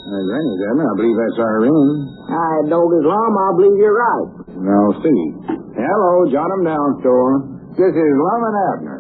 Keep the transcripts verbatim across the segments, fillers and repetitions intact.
There's ring again. I believe that's our ring. I dog Lum, I believe you're right. Now, see. Hello, jot 'em down, store. This is Lum and Abner.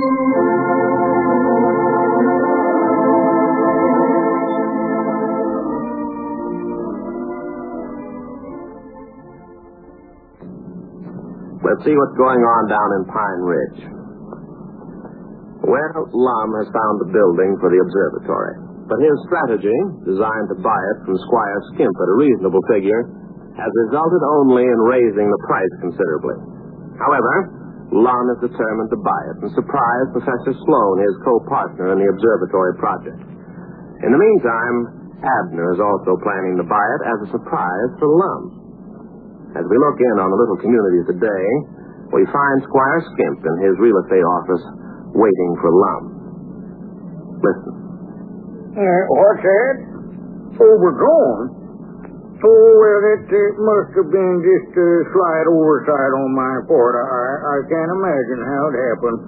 Let's see what's going on down in Pine Ridge. Well, Lum has found the building for the observatory. But his strategy, designed to buy it from Squire Skimp at a reasonable figure, has resulted only in raising the price considerably. However, Lum is determined to buy it and surprise Professor Sloan, his co-partner in the observatory project. In the meantime, Abner is also planning to buy it as a surprise for Lum. As we look in on the little community today, we find Squire Skimp in his real estate office waiting for Lum. Listen. Uh, what's that? Overdrawn? Oh, well, it, it must have been just a slight oversight on my part. I, I can't imagine how it happened.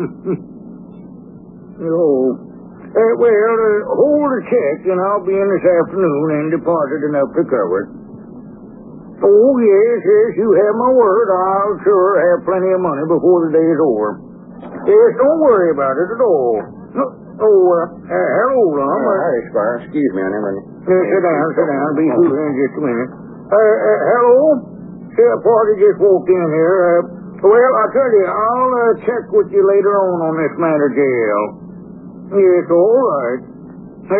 oh. Uh, well, uh, hold the check, and I'll be in this afternoon and deposit enough to cover it. Oh, yes, yes, you have my word. I'll sure have plenty of money before the day is over. Yes, don't worry about it at all. No, oh, uh, uh, hello, Lum. Uh, hi, Squire. Excuse me, I never... Uh, sit down, sit down. Be through here in just a minute. Uh, uh, hello? See, a party just walked in here. Uh, well, I tell you, I'll uh, check with you later on on this matter, J L. Yes, all right. Uh,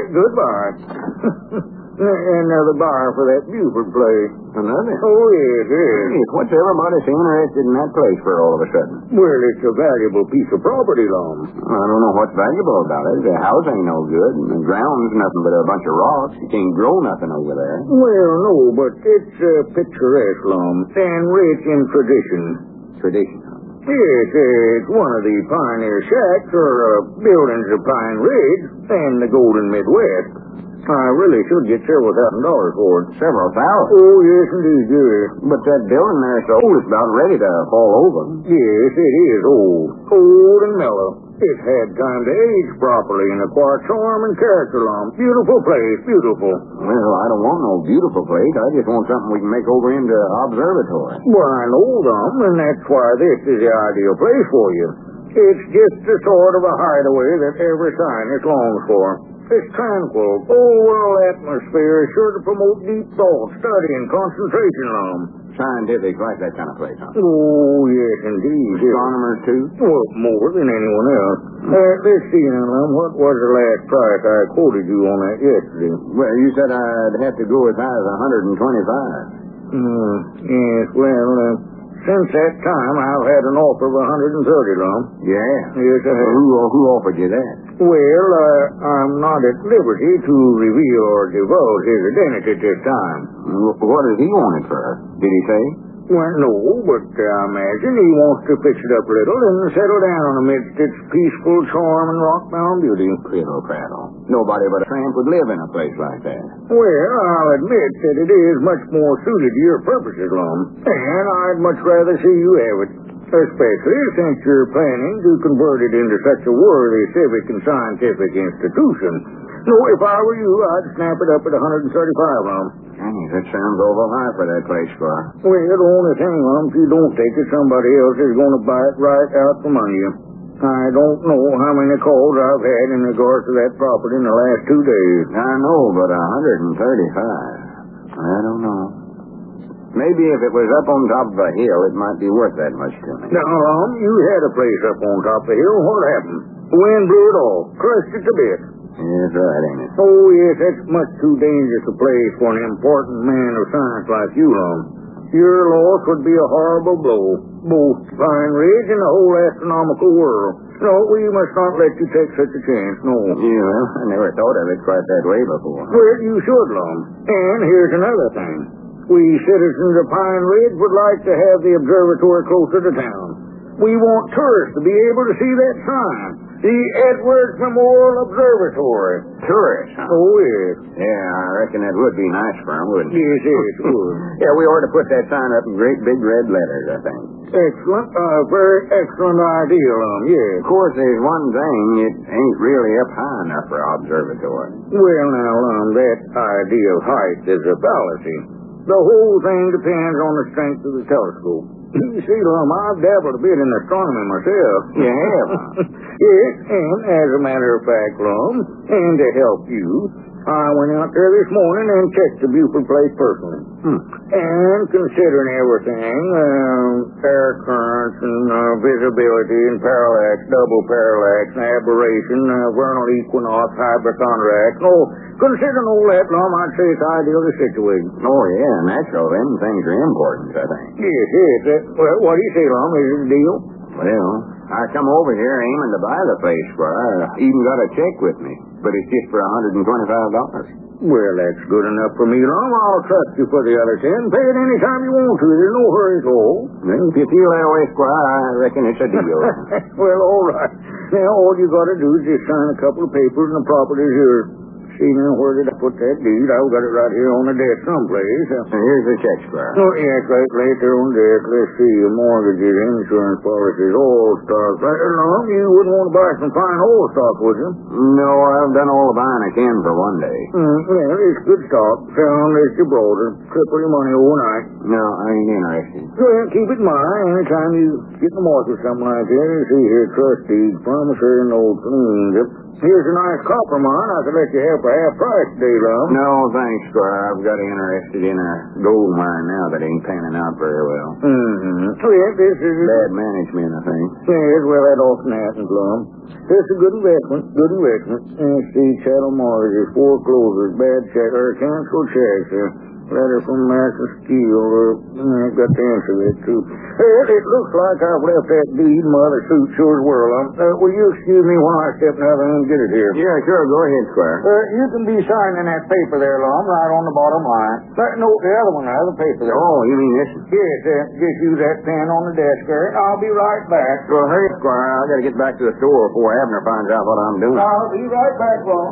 goodbye. Another bar for that Buford place. Another? Oh, yes, yes. Yes, what's everybody so interested in that place for all of a sudden? Well, it's a valuable piece of property, Lum. I don't know what's valuable about it. The house ain't no good, and the ground's nothing but a bunch of rocks. You can't grow nothing over there. Well, no, but it's uh, picturesque, Lum, and rich in tradition. Tradition? Yes, it's one of the pioneer shacks or uh, buildings of Pine Ridge and the Golden Midwest. I really should get several thousand dollars for it. Several thousand? Oh, yes, indeed, yes. But that building there's so old, it's about ready to fall over. Yes, it is old. Old and mellow. It's had time to age properly and acquire charm and character, Lum. Beautiful place, beautiful. Well, I don't want no beautiful place. I just want something we can make over into observatory. Well, I know, Lum, and that's why this is the ideal place for you. It's just the sort of a hideaway that every scientist longs for. It's tranquil, old-world atmosphere is sure to promote deep thought, study, and concentration, Lum. Scientific, like that kind of place, huh? Oh, yes, indeed. Astronomers, too? Well, more than anyone else. Uh, let's see now, Lum, what was the last price I quoted you on that yesterday? Well, you said I'd have to go as high as one hundred twenty-five. Hmm, yes, well, uh, since that time, I've had an offer of one hundred thirty, Lum. Yeah? Yes, I have. Well, who, who offered you that? Well, uh, I'm not at liberty to reveal or divulge his identity at this time. What does he want it for? Did he say? Well, no, but I imagine he wants to fix it up a little and settle down amidst its peaceful charm and rock-bound beauty. Prittle prattle. Nobody but a tramp would live in a place like that. Well, I'll admit that it is much more suited to your purposes, Lum, and I'd much rather see you have it. Especially since you're planning to convert it into such a worthy civic and scientific institution. No, if I were you, I'd snap it up at one hundred thirty-five, Lum. Dang, that sounds awful high for that place, Squire. Well, the only thing, Lum, if you don't take it, somebody else is going to buy it right out from under you. I don't know how many calls I've had in regards to that property in the last two days. I know, but one hundred thirty-five. I don't know. Maybe if it was up on top of a hill, it might be worth that much to me. Now, Lum, you had a place up on top of the hill. What happened? The wind blew it off. Crushed it to bits. That's right, ain't it? Oh, yes, that's much too dangerous a place for an important man of science like you, Lum. Your loss would be a horrible blow, both to Pine Ridge and the whole astronomical world. No, we must not let you take such a chance, no. Yeah, well, I never thought of it quite that way before. Well, you should, Lum. And here's another thing. We citizens of Pine Ridge would like to have the observatory closer to town. We want tourists to be able to see that sign. The Edwards Memorial Observatory. Tourists, huh? Oh, yes. Yeah, I reckon that would be nice for 'em, wouldn't it? Yes, yes, it would. Yeah, we ought to put that sign up in great big red letters, I think. Excellent. Uh, very excellent idea, um, yes. Of course, there's one thing. It ain't really up high enough for an observatory. Well, now, um, that idea of height is a fallacy. The whole thing depends on the strength of the telescope. You see, Lum, I've dabbled a bit in astronomy myself. You have, huh? Yes, and as a matter of fact, Lum, and to help you, I went out there this morning and checked the Buford place personally. Hmm. And considering everything, um, air currents and uh, visibility and parallax, double parallax, and aberration, uh, vernal equinox, hyperthonderax, oh, considering all that, Lum, I'd say it's ideally situated. Oh, yeah, natural. Them things are important, I think. Yes, yes. That, well, what do you say, Lum? Is it a deal? Well, I come over here aiming to buy the place, Squire. I even got a check with me, but it's just for one hundred twenty-five dollars. Well, that's good enough for me, Lum. I'll trust you for the other ten. Pay it any time you want to. There's no hurry at all. Well, if you feel that way, Squire, I reckon it's a deal. Well, all right. Now, all you got to do is just sign a couple of papers and the property's yours. See, now, where did I put that deed? I've got it right here on the desk someplace. Now, here's the check, Squire. Oh, yeah, it's right, right there on the desk. Let's see, mortgages, insurance policies, oil stock. Right along, you wouldn't want to buy some fine oil stock, would you? No, I've done all the buying I can for one day. Mm, well, it's good stock. Found this Gibraltar. Triple your money overnight. No, I ain't interested. Well, keep it in mind. Anytime you get in the market with something like that, you see here, trustees, promissory notes, liens. Here's a nice copper mine I could let you have for half price today, Lum. No, thanks, Squire. I've got interested in a gold mine now that ain't panning out very well. Mm-hmm. Well, this is... Bad management, I think. Yes, well, that often happens, Lum. This is a good investment, good investment. Let's see, chattel mortgages, foreclosures, bad check, or canceled checks. Uh, letter from American Steel, or uh, got the answer to it, too. Well, it looks like I've left that deed in my other suit, sure as well. Um, uh, will you excuse me while I step out and get it here? Yeah, sure. Go ahead, Squire. Uh, you can be signing that paper there, Lum, right on the bottom line. Uh, no, the other one, the paper there. Oh, you mean this? Yes, uh, just use that pen on the desk there, and I'll be right back. Well, hurry, Squire. I got to get back to the store before Abner finds out what I'm doing. I'll be right back, Lum.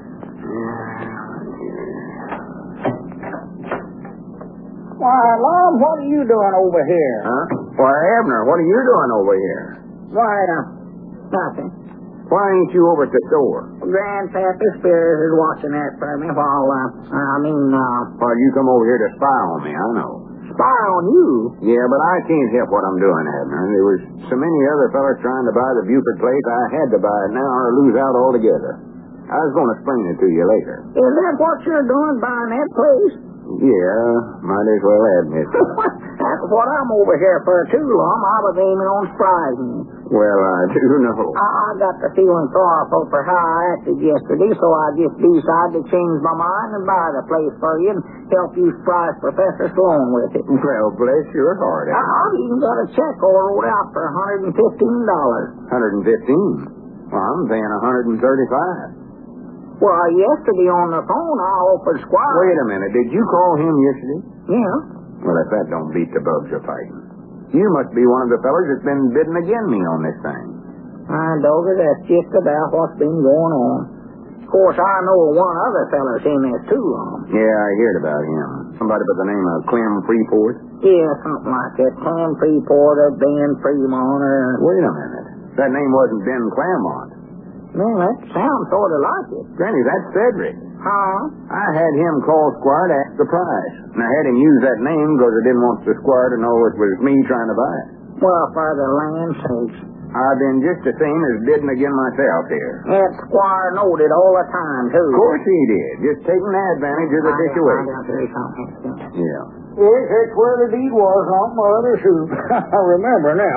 Why, Lum, what are you doing over here? Huh? Why, Abner, what are you doing over here? Why, uh, nothing. Why ain't you over at the store? Grandpappy Spears is watching that for me while, uh, I mean, uh, Why, you come over here to spy on me, I know. spy on you. Yeah, but I can't help what I'm doing, Abner. There was so many other fellas trying to buy the Buford place, I had to buy it now or lose out altogether. I was going to explain it to you later. Is that what you're doing, buying that place? Yeah, might as well admit. That's what I'm over here for, too, Lum. I was aiming on surprising you. Well, I do know. I, I got the feeling sorrowful for how I acted yesterday, so I just decided to change my mind and buy the place for you and help you surprise Professor Sloan with it. Well, bless your heart. I, I've even got a check all wrote out for one hundred fifteen dollars. one hundred fifteen. Well, I'm paying one hundred thirty-five. Well, yesterday on the phone, I offered Squire... Wait a minute. Did you call him yesterday? Yeah. Well, if that don't beat the bugs you're fighting. You must be one of the fellas that's been bidding against me on this thing. I know that that's just about what's been going on. Of course, I know one other fella's in this, too, Lum. Yeah, I heard about him. Somebody by the name of Clem Freeport. Yeah, something like that. Clem Freeport or Ben Fremont or... Wait a minute. That name wasn't Ben Claremont. Man, that sounds sort of like it. Granny, that's Cedric. Huh? I had him call Squire to ask the price. And I had him use that name because I didn't want the Squire to know it was me trying to buy it. Well, for the land's sakes. I've been just the same as bidding again myself here. That Squire knowed it all the time, too. Of course he did. Just taking advantage of the I, situation. I got to do something. Yeah. Yes, that's where the deed was on my other suit. I remember now.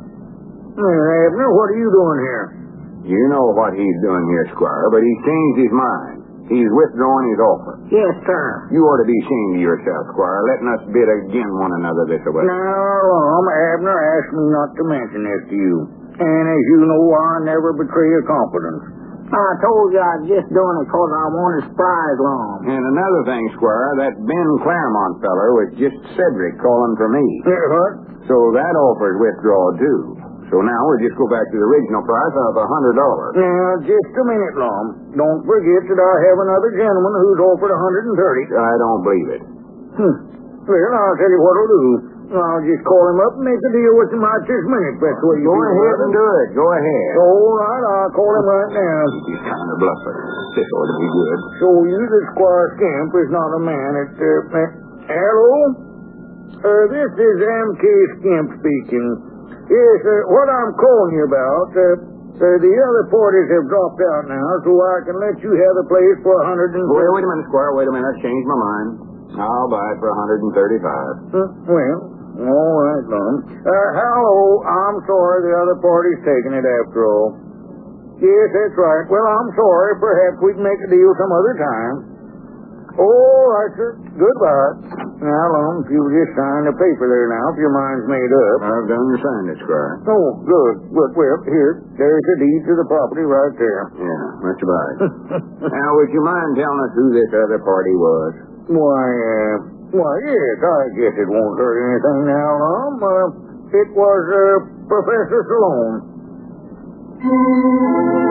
Uh, Abner, what are you doing here? You know what he's doing here, Squire, but he's changed his mind. He's withdrawing his offer. Yes, sir. You ought to be ashamed of yourself, Squire, letting us bid again one another this way. Now, Lum, Abner asked me not to mention this to you. And as you know, I never betray a confidence. I told you I was just doing it because I wanted to surprise Lum. And another thing, Squire, that Ben Claremont feller was just Cedric calling for me. Yeah, what? So that offer's withdrawn, too. So now we'll just go back to the original price of a hundred dollars. Now, just a minute, Lum. Don't forget that I have another gentleman who's offered a hundred and thirty. I don't believe it. Hmm. Well, I'll tell you what I'll do. I'll just call him up and make a deal with him right this minute. That's the way you Go feel ahead about and it. do it. Go ahead. All right, I'll call him right now. He's kind of bluffer. This ought to be good. So you that Squire Skimp is not a man at, uh, uh, hello? Uh, this is M K Skimp speaking. Yes, uh, what I'm calling you about, uh, uh, the other parties have dropped out now, so I can let you have the place for a hundred and... Wait, wait a minute, Squire. Wait a minute. I've changed my mind. I'll buy it for a hundred and thirty-five. Uh, well, all right, Lum. Uh, hello, I'm sorry the other party's taking it after all. Yes, that's right. Well, I'm sorry. Perhaps we can make a deal some other time. All right, sir. Goodbye. Now, Lum, if you'll just sign the paper there now, if your mind's made up. I've done the signed it, Squire. Oh, good. Well, well, here, there's the deed to the property right there. Yeah, much obliged. Now, would you mind telling us who this other party was? Why, uh, why, yes, I guess it won't hurt anything now, Lum. Uh, it was, uh, Professor Sloan.